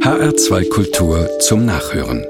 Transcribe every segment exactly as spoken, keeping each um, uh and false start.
H R zwei Kultur zum Nachhören.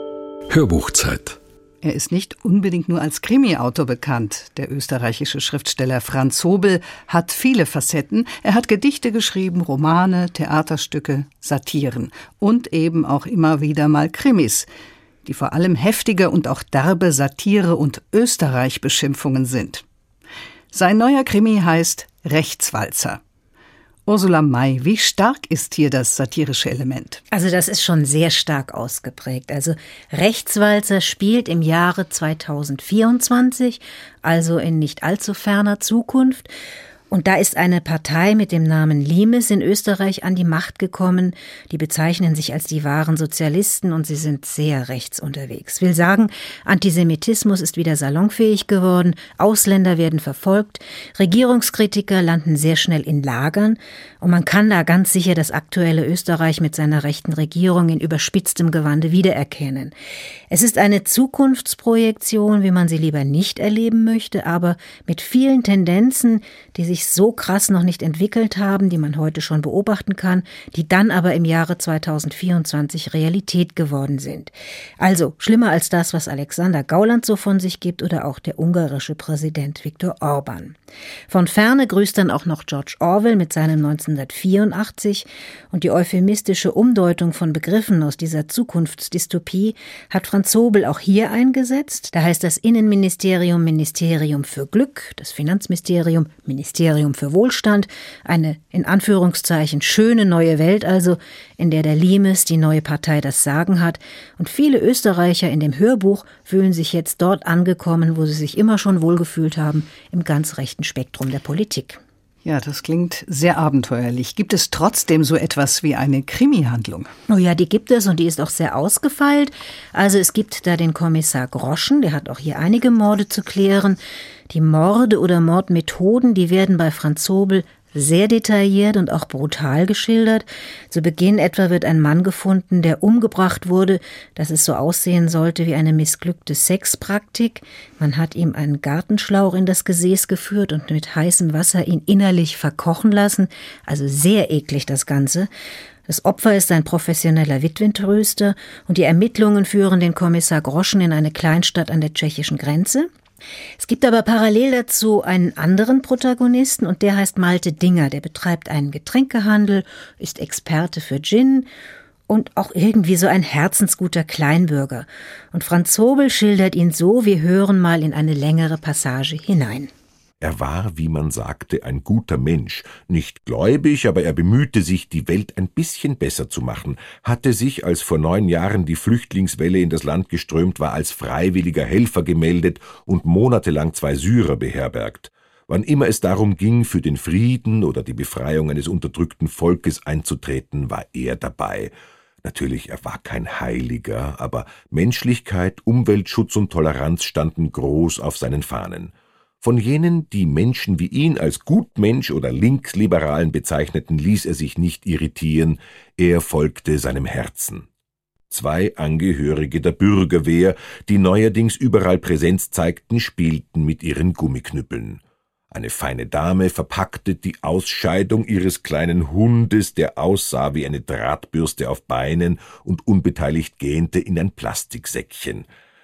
Hörbuchzeit. Er ist nicht unbedingt nur als Krimi-Autor bekannt. Der österreichische Schriftsteller Franz Sobel hat viele Facetten. Er hat Gedichte geschrieben, Romane, Theaterstücke, Satiren und eben auch immer wieder mal Krimis, die vor allem heftige und auch derbe Satire und Österreich-Beschimpfungen sind. Sein neuer Krimi heißt Rechtswalzer. Ursula May, wie stark ist hier das satirische Element? Also das ist schon sehr stark ausgeprägt. Also Rechtswalzer spielt im Jahre zweitausendvierundzwanzig, also in nicht allzu ferner Zukunft. Und da ist eine Partei mit dem Namen Limes in Österreich an die Macht gekommen. Die bezeichnen sich als die wahren Sozialisten und sie sind sehr rechts unterwegs. Will sagen, Antisemitismus ist wieder salonfähig geworden, Ausländer werden verfolgt, Regierungskritiker landen sehr schnell in Lagern und man kann da ganz sicher das aktuelle Österreich mit seiner rechten Regierung in überspitztem Gewande wiedererkennen. Es ist eine Zukunftsprojektion, wie man sie lieber nicht erleben möchte, aber mit vielen Tendenzen, die sich so krass noch nicht entwickelt haben, die man heute schon beobachten kann, die dann aber im Jahre zweitausendvierundzwanzig Realität geworden sind. Also schlimmer als das, was Alexander Gauland so von sich gibt oder auch der ungarische Präsident Viktor Orban. Von ferne grüßt dann auch noch George Orwell mit seinem neunzehnhundertvierundachtzig und die euphemistische Umdeutung von Begriffen aus dieser Zukunftsdystopie hat Franz Sobel auch hier eingesetzt. Da heißt das Innenministerium Ministerium für Glück, das Finanzministerium Ministerium für Wohlstand, eine in Anführungszeichen schöne neue Welt also, in der der Limes, die neue Partei, das Sagen hat. Und viele Österreicher in dem Hörbuch fühlen sich jetzt dort angekommen, wo sie sich immer schon wohlgefühlt haben, im ganz rechten Spektrum der Politik. Ja, das klingt sehr abenteuerlich. Gibt es trotzdem so etwas wie eine Krimi-Handlung? Oh ja, die gibt es und die ist auch sehr ausgefeilt. Also es gibt da den Kommissar Groschen, der hat auch hier einige Morde zu klären. Die Morde oder Mordmethoden, die werden bei Franz Sobel sehr detailliert und auch brutal geschildert. Zu Beginn etwa wird ein Mann gefunden, der umgebracht wurde, dass es so aussehen sollte wie eine missglückte Sexpraktik. Man hat ihm einen Gartenschlauch in das Gesäß geführt und mit heißem Wasser ihn innerlich verkochen lassen. Also sehr eklig das Ganze. Das Opfer ist ein professioneller Witwentröster und die Ermittlungen führen den Kommissar Groschen in eine Kleinstadt an der tschechischen Grenze. Es gibt aber parallel dazu einen anderen Protagonisten und der heißt Malte Dinger. Der betreibt einen Getränkehandel, ist Experte für Gin und auch irgendwie so ein herzensguter Kleinbürger. Und Franz Sobel schildert ihn so, wir hören mal in eine längere Passage hinein. Er war, wie man sagte, ein guter Mensch, nicht gläubig, aber er bemühte sich, die Welt ein bisschen besser zu machen, hatte sich, als vor neun Jahren die Flüchtlingswelle in das Land geströmt war, als freiwilliger Helfer gemeldet und monatelang zwei Syrer beherbergt. Wann immer es darum ging, für den Frieden oder die Befreiung eines unterdrückten Volkes einzutreten, war er dabei. Natürlich, er war kein Heiliger, aber Menschlichkeit, Umweltschutz und Toleranz standen groß auf seinen Fahnen. Von jenen, die Menschen wie ihn als Gutmensch oder Linksliberalen bezeichneten, ließ er sich nicht irritieren, er folgte seinem Herzen. Zwei Angehörige der Bürgerwehr, die neuerdings überall Präsenz zeigten, spielten mit ihren Gummiknüppeln. Eine feine Dame verpackte die Ausscheidung ihres kleinen Hundes, der aussah wie eine Drahtbürste auf Beinen und unbeteiligt gähnte, in ein Plastiksäckchen.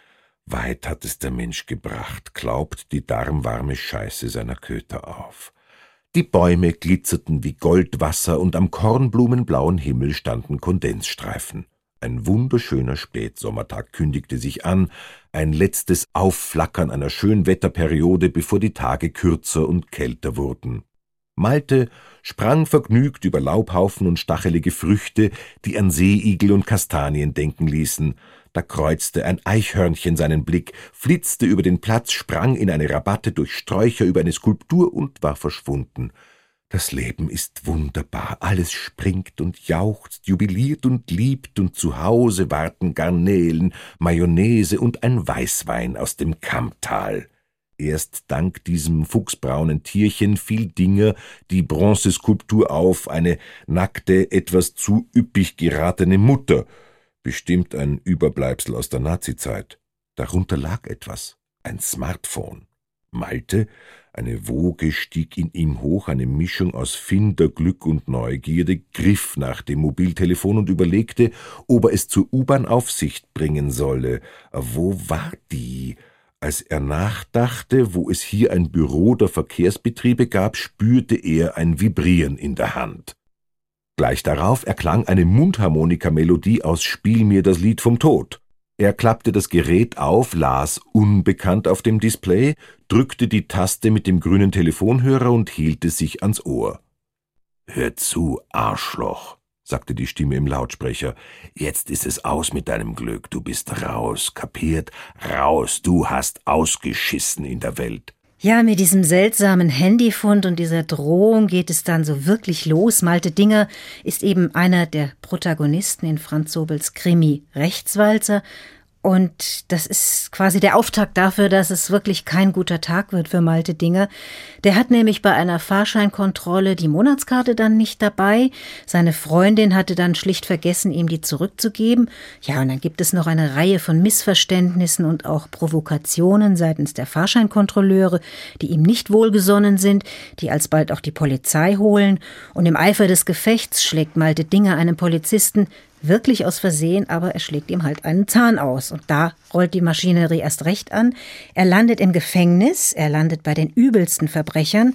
Weit hat es der Mensch gebracht, glaubt die darmwarme Scheiße seiner Köter auf. Die Bäume glitzerten wie Goldwasser und am kornblumenblauen Himmel standen Kondensstreifen. Ein wunderschöner Spätsommertag kündigte sich an, ein letztes Aufflackern einer Schönwetterperiode, bevor die Tage kürzer und kälter wurden. Malte sprang vergnügt über Laubhaufen und stachelige Früchte, die an Seeigel und Kastanien denken ließen. Da kreuzte ein Eichhörnchen seinen Blick, flitzte über den Platz, sprang in eine Rabatte durch Sträucher über eine Skulptur und war verschwunden. Das Leben ist wunderbar, alles springt und jauchzt, jubiliert und liebt, und zu Hause warten Garnelen, Mayonnaise und ein Weißwein aus dem Kammtal. Erst dank diesem fuchsbraunen Tierchen fiel Dinger die Bronzeskulptur auf, eine nackte, etwas zu üppig geratene Mutter, bestimmt ein Überbleibsel aus der Nazizeit. Darunter lag etwas, ein Smartphone. Malte, Eine Woge stieg in ihm hoch, eine Mischung aus Finderglück und Neugierde, griff nach dem Mobiltelefon und überlegte, ob er es zur U-Bahn-Aufsicht bringen solle. Wo war die? Als er nachdachte, wo es hier ein Büro der Verkehrsbetriebe gab, spürte er ein Vibrieren in der Hand. Gleich darauf erklang eine Mundharmonikamelodie aus »Spiel mir das Lied vom Tod«. Er klappte das Gerät auf, las »Unbekannt« auf dem Display, drückte die Taste mit dem grünen Telefonhörer und hielt es sich ans Ohr. »Hör zu, Arschloch«, sagte die Stimme im Lautsprecher. »Jetzt ist es aus mit deinem Glück. Du bist raus, kapiert? Raus, du hast ausgeschissen in der Welt.« Ja, mit diesem seltsamen Handyfund und dieser Drohung geht es dann so wirklich los. Malte Dinger ist eben einer der Protagonisten in Franz Sobels Krimi Rechtswalzer. Und das ist quasi der Auftakt dafür, dass es wirklich kein guter Tag wird für Malte Dinger. Der hat nämlich bei einer Fahrscheinkontrolle die Monatskarte dann nicht dabei. Seine Freundin hatte dann schlicht vergessen, ihm die zurückzugeben. Ja, und dann gibt es noch eine Reihe von Missverständnissen und auch Provokationen seitens der Fahrscheinkontrolleure, die ihm nicht wohlgesonnen sind, die alsbald auch die Polizei holen. Und im Eifer des Gefechts schlägt Malte Dinger einem Polizisten wirklich aus Versehen, aber er schlägt ihm halt einen Zahn aus. Und da rollt die Maschinerie erst recht an. Er landet im Gefängnis, er landet bei den übelsten Verbrechern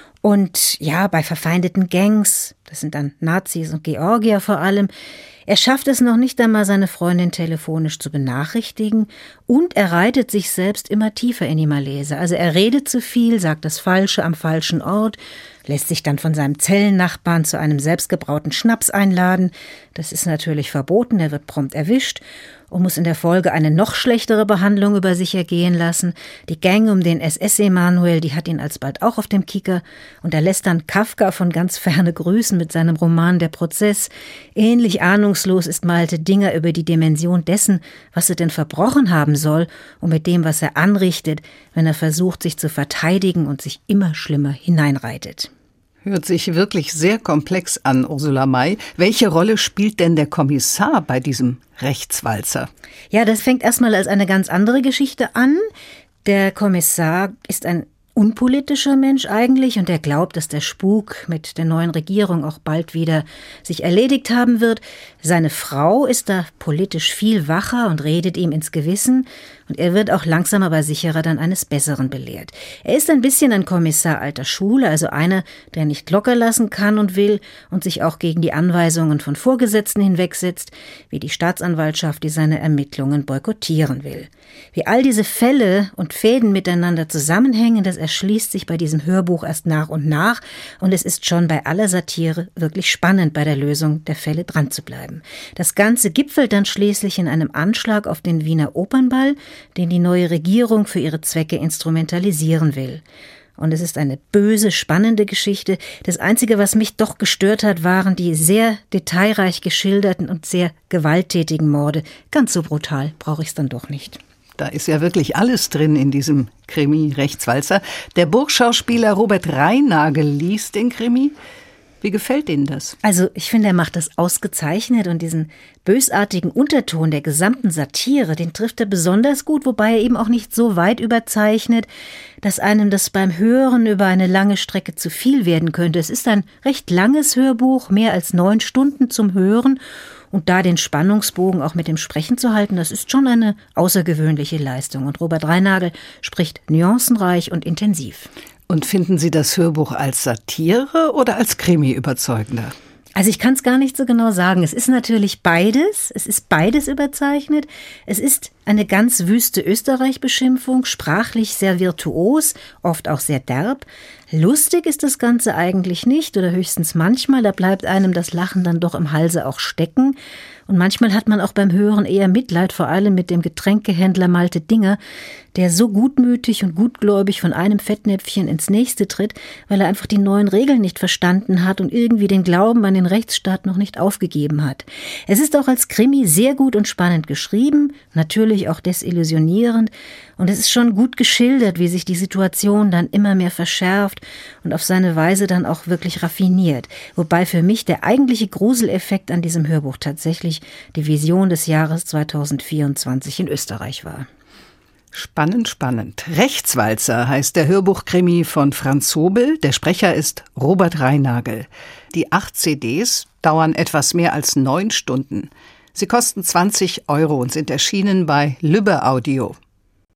und ja, bei verfeindeten Gangs, das sind dann Nazis und Georgier vor allem. Er schafft es noch nicht einmal, seine Freundin telefonisch zu benachrichtigen und er reitet sich selbst immer tiefer in die Malaise. Also er redet zu viel, sagt das Falsche am falschen Ort, lässt sich dann von seinem Zellennachbarn zu einem selbstgebrauten Schnaps einladen. Das ist natürlich verboten, er wird prompt erwischt und muss in der Folge eine noch schlechtere Behandlung über sich ergehen lassen. Die Gang um den S S-Emanuel, die hat ihn alsbald auch auf dem Kicker und er lässt dann Kafka von ganz ferne grüßen mit seinem Roman Der Prozess. Ähnlich ahnungslos ist Malte Dinger über die Dimension dessen, was er denn verbrochen haben soll und mit dem, was er anrichtet, wenn er versucht, sich zu verteidigen und sich immer schlimmer hineinreitet. Hört sich wirklich sehr komplex an, Ursula May. Welche Rolle spielt denn der Kommissar bei diesem Rechtswalzer? Ja, das fängt erstmal als eine ganz andere Geschichte an. Der Kommissar ist ein unpolitischer Mensch eigentlich und er glaubt, dass der Spuk mit der neuen Regierung auch bald wieder sich erledigt haben wird. Seine Frau ist da politisch viel wacher und redet ihm ins Gewissen und er wird auch langsam aber sicherer dann eines Besseren belehrt. Er ist ein bisschen ein Kommissar alter Schule, also einer, der nicht locker lassen kann und will und sich auch gegen die Anweisungen von Vorgesetzten hinwegsetzt, wie die Staatsanwaltschaft, die seine Ermittlungen boykottieren will. Wie all diese Fälle und Fäden miteinander zusammenhängen, das erschließt sich bei diesem Hörbuch erst nach und nach und es ist schon bei aller Satire wirklich spannend, bei der Lösung der Fälle dran zu bleiben. Das Ganze gipfelt dann schließlich in einem Anschlag auf den Wiener Opernball, den die neue Regierung für ihre Zwecke instrumentalisieren will. Und es ist eine böse, spannende Geschichte. Das Einzige, was mich doch gestört hat, waren die sehr detailreich geschilderten und sehr gewalttätigen Morde. Ganz so brutal brauche ich es dann doch nicht. Da ist ja wirklich alles drin in diesem Krimi Rechtswalzer. Der Burgschauspieler Robert Reinagel liest den Krimi. Wie gefällt Ihnen das? Also ich finde, er macht das ausgezeichnet und diesen bösartigen Unterton der gesamten Satire, den trifft er besonders gut, wobei er eben auch nicht so weit überzeichnet, dass einem das beim Hören über eine lange Strecke zu viel werden könnte. Es ist ein recht langes Hörbuch, mehr als neun Stunden zum Hören und da den Spannungsbogen auch mit dem Sprechen zu halten, das ist schon eine außergewöhnliche Leistung. Und Robert Reinagel spricht nuancenreich und intensiv. Und finden Sie das Hörbuch als Satire oder als Krimi überzeugender? Also ich kann es gar nicht so genau sagen. Es ist natürlich beides. Es ist beides überzeichnet. Es ist eine ganz wüste Österreich-Beschimpfung, sprachlich sehr virtuos, oft auch sehr derb. Lustig ist das Ganze eigentlich nicht oder höchstens manchmal. Da bleibt einem das Lachen dann doch im Halse auch stecken. Und manchmal hat man auch beim Hören eher Mitleid, vor allem mit dem Getränkehändler Malte Dinger, der so gutmütig und gutgläubig von einem Fettnäpfchen ins nächste tritt, weil er einfach die neuen Regeln nicht verstanden hat und irgendwie den Glauben an den Rechtsstaat noch nicht aufgegeben hat. Es ist auch als Krimi sehr gut und spannend geschrieben, natürlich auch desillusionierend, und es ist schon gut geschildert, wie sich die Situation dann immer mehr verschärft und auf seine Weise dann auch wirklich raffiniert. Wobei für mich der eigentliche Gruseleffekt an diesem Hörbuch tatsächlich die Vision des Jahres zweitausendvierundzwanzig in Österreich war. Spannend, spannend. Rechtswalzer heißt der Hörbuchkrimi von Franz Sobel. Der Sprecher ist Robert Reinagel. Die acht C Ds dauern etwas mehr als neun Stunden. Sie kosten zwanzig Euro und sind erschienen bei Lübbe Audio.